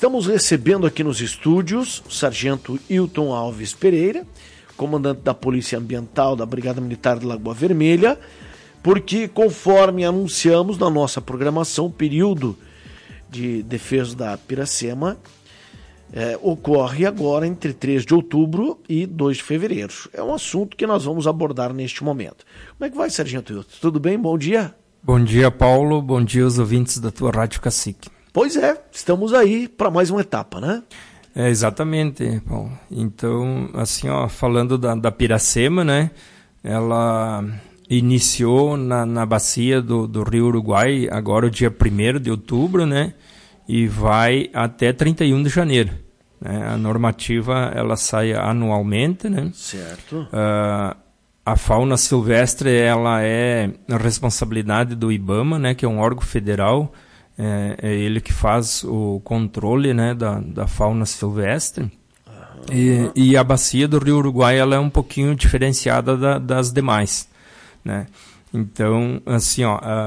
Estamos recebendo aqui nos estúdios o Sargento Hilton Alves Pereira, comandante da Polícia Ambiental da Brigada Militar de Lagoa Vermelha, porque, conforme anunciamos na nossa programação, o período de defesa da Piracema ocorre agora entre 3 de outubro e 2 de fevereiro. É um assunto que nós vamos abordar neste momento. Como é que vai, Sargento Hilton? Tudo bem? Bom dia. Bom dia, Paulo. Bom dia aos ouvintes da tua Rádio Cacique. Pois é, estamos aí para mais uma etapa, né? Exatamente, Paulo. Então, assim, falando da Piracema, né? Ela iniciou na bacia do Rio Uruguai, agora o dia 1º de outubro, né? E vai até 31 de janeiro. Né? A normativa, ela sai anualmente, né? Certo. A fauna silvestre, ela é a responsabilidade do IBAMA, né? Que é um órgão federal, é ele que faz o controle, né? da fauna silvestre. E a bacia do Rio Uruguai, ela é um pouquinho diferenciada das demais, né? Então, assim,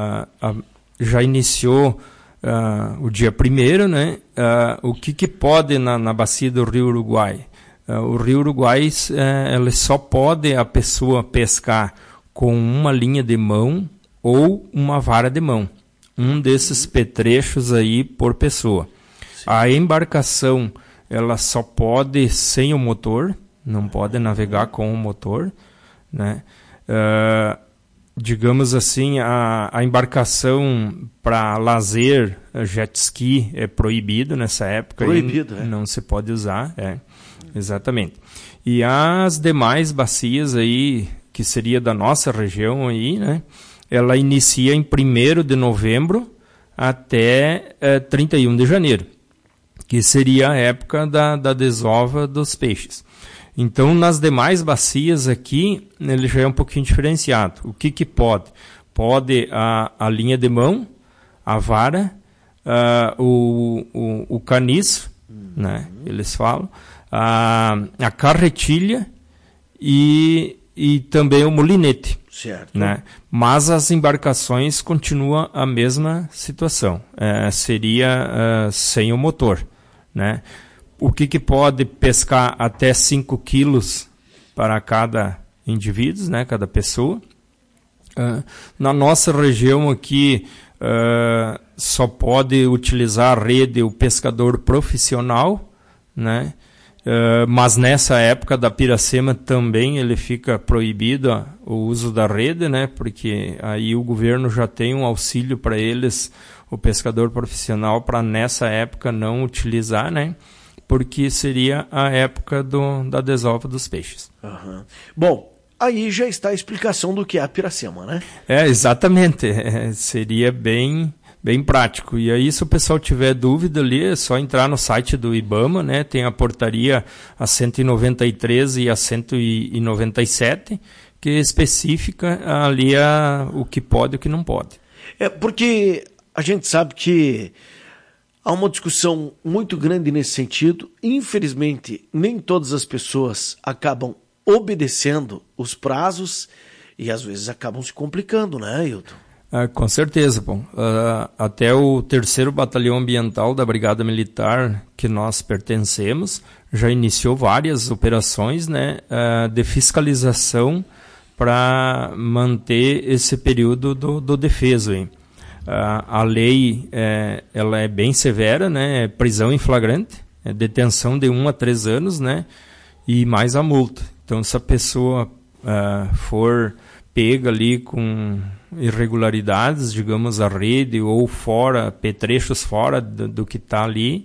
já iniciou o dia 1º, né? O que pode na bacia do Rio Uruguai? O Rio Uruguai, ele só pode a pessoa pescar com uma linha de mão ou uma vara de mão. Um desses petrechos aí por pessoa. Sim. A embarcação, ela só pode sem o motor, não pode navegar com o motor, né? Digamos assim, a embarcação para lazer, jet ski, é proibido nessa época. Proibido, não se pode usar, exatamente. E as demais bacias aí, que seria da nossa região aí, né? Ela inicia em 1º de novembro até 31 de janeiro, que seria a época da desova dos peixes. Então, nas demais bacias aqui, ele já é um pouquinho diferenciado. O que pode? Pode a linha de mão, a vara, o caniço, né? Eles falam, a carretilha e também o molinete. Certo. Né? Mas as embarcações continuam a mesma situação. Seria sem o motor, né? O que pode pescar até 5 quilos para cada indivíduo, né? Cada pessoa. Na nossa região aqui, só pode utilizar a rede o pescador profissional, né? Mas nessa época da Piracema também ele fica proibido o uso da rede, né? Porque aí o governo já tem um auxílio para eles, o pescador profissional, para nessa época não utilizar, né? Porque seria a época da desova dos peixes. Uhum. Bom, aí já está a explicação do que é a Piracema, né? Exatamente. Seria bem prático. E aí, se o pessoal tiver dúvida ali, é só entrar no site do IBAMA, né? Tem a portaria a 193 e a 197, que especifica ali o que pode e o que não pode. Porque a gente sabe que há uma discussão muito grande nesse sentido. Infelizmente, nem todas as pessoas acabam obedecendo os prazos e às vezes acabam se complicando, né, Hilton? Com certeza, bom. Até o 3º Batalhão Ambiental da Brigada Militar que nós pertencemos já iniciou várias operações, né, de fiscalização para manter esse período do defeso aí. A lei ela é bem severa, né? É prisão em flagrante, detenção de 1 a 3 anos, né? E mais a multa. Então, se a pessoa for pega ali com irregularidades, digamos, a rede ou petrechos fora do que está ali,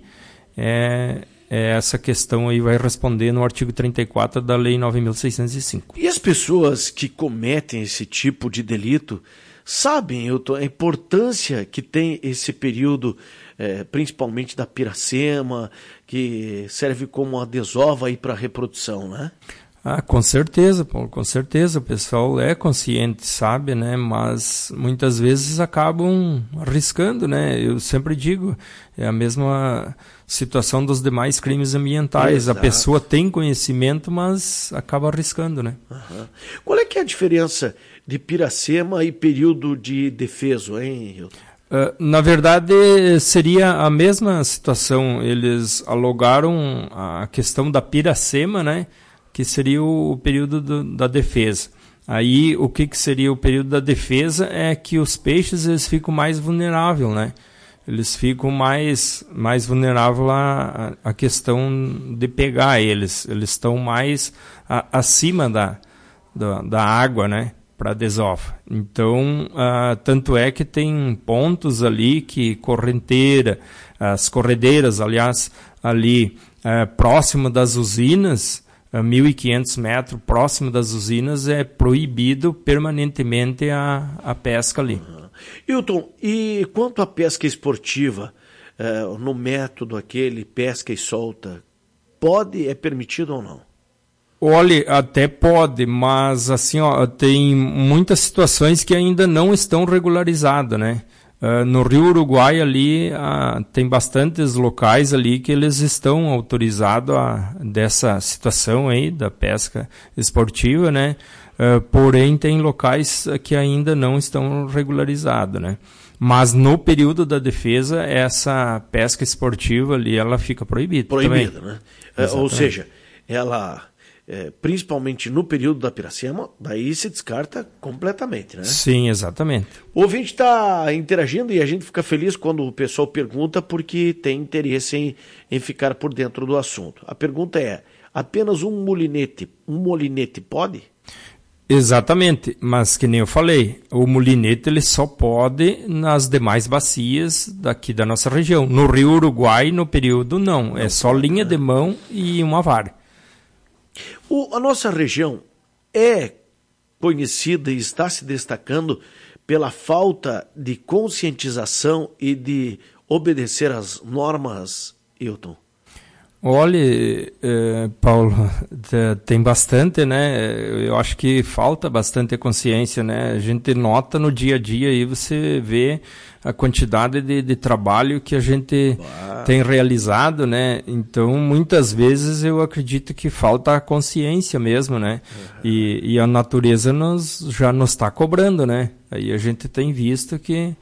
essa questão aí vai responder no artigo 34 da Lei 9.605. E as pessoas que cometem esse tipo de delito sabem, Hilton, a importância que tem esse período, principalmente da Piracema, que serve como uma desova aí para a reprodução, né? Com certeza, Paulo, com certeza. O pessoal é consciente, sabe, né? Mas muitas vezes acabam arriscando, né? Eu sempre digo, é a mesma situação dos demais crimes ambientais. Exato. A pessoa tem conhecimento, mas acaba arriscando, né? Uhum. Qual é que é a diferença de Piracema e período de defeso, hein, Hilton? Na verdade, seria a mesma situação. Eles alugaram a questão da Piracema, né? Que seria o período da defesa. Aí, o que seria o período da defesa é que os peixes eles ficam mais vulneráveis, né? Eles ficam mais vulneráveis à questão de pegar eles. Eles estão mais acima da água, né? Para a desova. Então, tanto é que tem pontos ali que as corredeiras, aliás, ali próximo das usinas, 1.500 metros próximo das usinas, é proibido permanentemente a pesca ali. Hilton, e quanto à pesca esportiva, no método aquele, pesca e solta, é permitido ou não? Olha, até pode, mas assim, tem muitas situações que ainda não estão regularizadas, né? No Rio Uruguai ali tem bastantes locais ali que eles estão autorizados dessa situação aí da pesca esportiva, né? Porém tem locais que ainda não estão regularizados, né? Mas no período da defesa essa pesca esportiva ali ela fica proibida. Proibida, né? Ou seja, ela principalmente no período da Piracema, daí se descarta completamente, né? Sim, exatamente. O ouvinte está interagindo e a gente fica feliz quando o pessoal pergunta porque tem interesse em ficar por dentro do assunto. A pergunta é, apenas um molinete pode? Exatamente, mas que nem eu falei, o molinete ele só pode nas demais bacias daqui da nossa região. No Rio Uruguai, no período, não. É só linha de mão e uma vara. A nossa região é conhecida e está se destacando pela falta de conscientização e de obedecer às normas, Hilton. Olha, Paulo, tem bastante, né? Eu acho que falta bastante consciência, né? A gente nota no dia a dia e você vê a quantidade de trabalho que a gente tem realizado, né? Então, muitas vezes eu acredito que falta a consciência mesmo, né? Uhum. E a natureza já nos está cobrando, né? Aí a gente tem visto que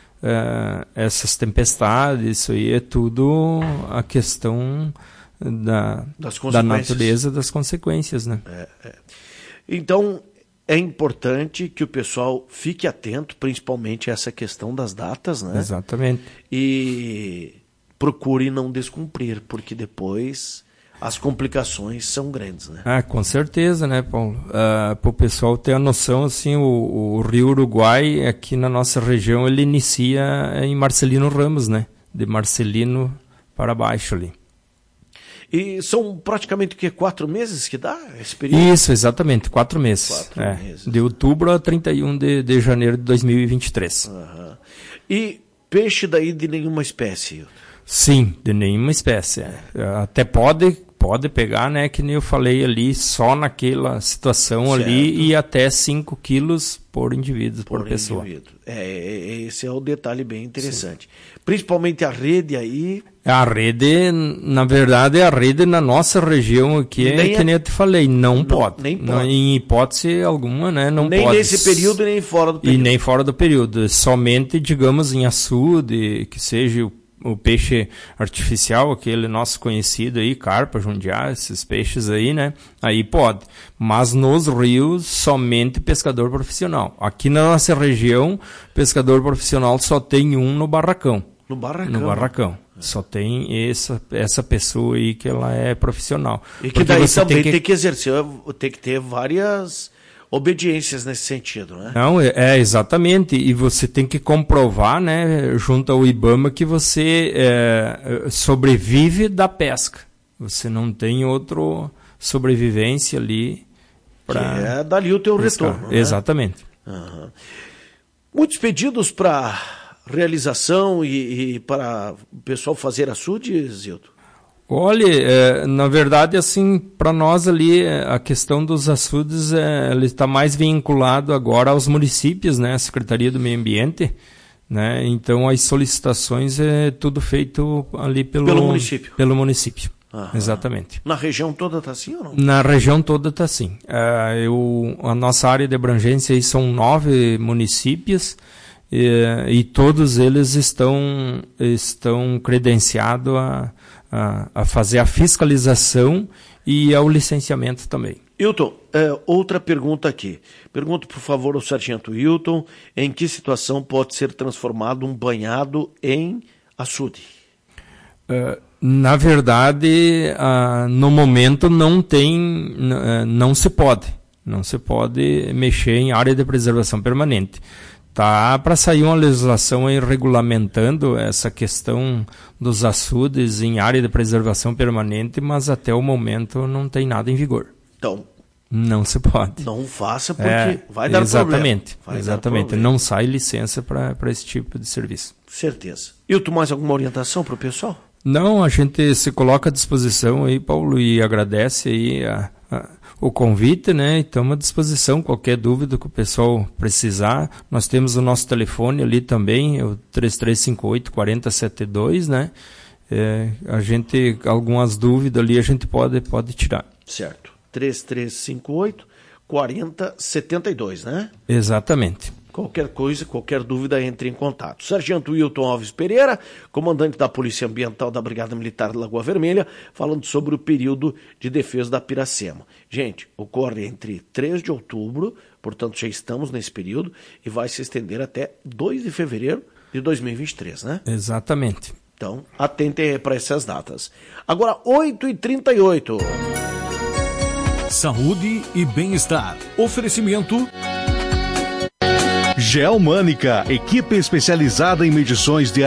essas tempestades, isso aí é tudo a questão da natureza, das consequências, né? Então, é importante que o pessoal fique atento, principalmente a essa questão das datas, né? Exatamente. E procure não descumprir, porque depois as complicações são grandes, né? Com certeza, né, Paulo? Para o pessoal ter a noção, assim, o Rio Uruguai, aqui na nossa região, ele inicia em Marcelino Ramos, né? De Marcelino para baixo ali. E são praticamente 4 meses que dá esse período? Isso, exatamente, 4 meses. 4 meses. De outubro a 31 de janeiro de 2023. Uhum. E peixe daí de nenhuma espécie? Sim, de nenhuma espécie. Até pode pegar, né, que nem eu falei ali, só naquela situação certo. Ali e até 5 quilos por indivíduo, por pessoa. Indivíduo. Esse é o detalhe bem interessante. Sim. Principalmente a rede aí... A rede, na verdade, a rede na nossa região aqui que nem eu te falei, não pode. Nem pode. Não, em hipótese alguma, né, não nem pode. Nem nesse período, nem fora do período. E nem fora do período. Somente, digamos, em açude, que seja o peixe artificial, aquele nosso conhecido aí, carpa, jundiá, esses peixes aí, né? Aí pode. Mas nos rios, somente pescador profissional. Aqui na nossa região, pescador profissional só tem um no barracão. No barracão? No barracão. Só tem essa pessoa aí que ela é profissional. E que daí também tem que exercer, tem que ter várias obediências nesse sentido, né? Não, exatamente, e você tem que comprovar, né, junto ao IBAMA, que você sobrevive da pesca. Você não tem outra sobrevivência ali para... Que é dali o teu retorno, né? Exatamente. Uhum. Muitos pedidos para realização e para o pessoal fazer açudes, Hilton? Olha, na verdade, assim, para nós ali, a questão dos açudes, ele está mais vinculado agora aos municípios, né, a Secretaria do Meio Ambiente, né, então as solicitações é tudo feito ali pelo município. Pelo município, exatamente. Na região toda está assim ou não? Na região toda está assim. A nossa área de abrangência aí são 9 municípios, e todos eles estão credenciados a fazer a fiscalização e ao licenciamento também. Hilton, outra pergunta aqui. Pergunto, por favor, ao sargento Hilton, em que situação pode ser transformado um banhado em açude? Na verdade, no momento não se pode mexer em área de preservação permanente. Tá para sair uma legislação aí regulamentando essa questão dos açudes em área de preservação permanente, mas até o momento não tem nada em vigor. Então, não se pode. Não faça porque vai dar problema. Exatamente. Não sai licença para esse tipo de serviço. Certeza. Hilton, mais alguma orientação para o pessoal? Não, a gente se coloca à disposição aí, Paulo, e agradece aí o convite, né? Estamos à disposição, qualquer dúvida que o pessoal precisar. Nós temos o nosso telefone ali também, o 3358-4072, né? Algumas dúvidas ali a gente pode tirar. Certo. 3358-4072, né? Exatamente. Qualquer coisa, qualquer dúvida, entre em contato. Sargento Hilton Alves Pereira, comandante da Polícia Ambiental da Brigada Militar de Lagoa Vermelha, falando sobre o período de defesa da Piracema. Gente, ocorre entre 3 de outubro, portanto já estamos nesse período, e vai se estender até 2 de fevereiro de 2023, né? Exatamente. Então, atentem para essas datas. Agora, 8h38. Saúde e bem-estar. Oferecimento... Geomânica, equipe especializada em medições de